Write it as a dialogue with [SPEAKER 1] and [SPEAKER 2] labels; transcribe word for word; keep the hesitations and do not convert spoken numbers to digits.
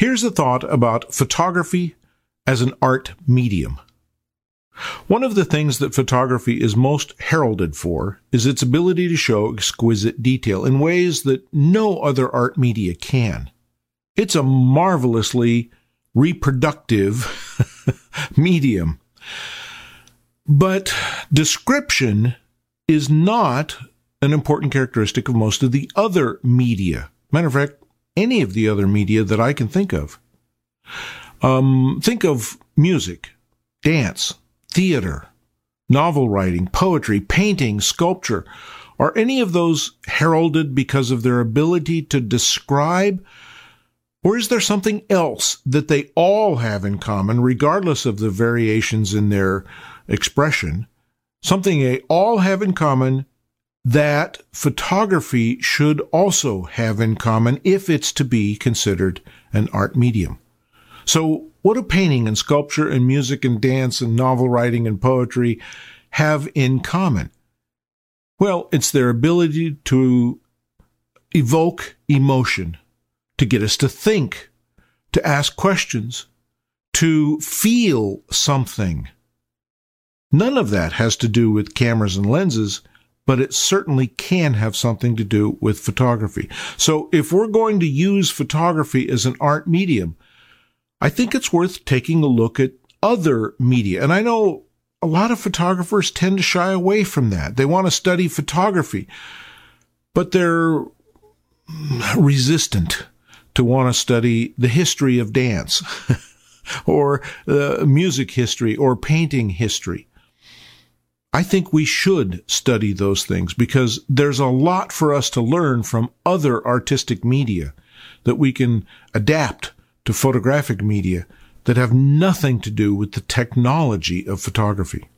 [SPEAKER 1] Here's a thought about photography as an art medium. One of the things that photography is most heralded for is its ability to show exquisite detail in ways that no other art media can. It's a marvelously reproductive medium. But description is not an important characteristic of most of the other media. Matter of fact, any of the other media that I can think of. Um, think of music, dance, theater, novel writing, poetry, painting, sculpture. Are any of those heralded because of their ability to describe? Or is there something else that they all have in common, regardless of the variations in their expression? Something they all have in common that photography should also have in common if it's to be considered an art medium. So what do painting and sculpture and music and dance and novel writing and poetry have in common? Well, it's their ability to evoke emotion, to get us to think, to ask questions, to feel something. None of that has to do with cameras and lenses, but it certainly can have something to do with photography. So if we're going to use photography as an art medium, I think it's worth taking a look at other media. And I know a lot of photographers tend to shy away from that. They want to study photography, but they're resistant to want to study the history of dance or uh, music history or painting history. I think we should study those things because there's a lot for us to learn from other artistic media that we can adapt to photographic media that have nothing to do with the technology of photography.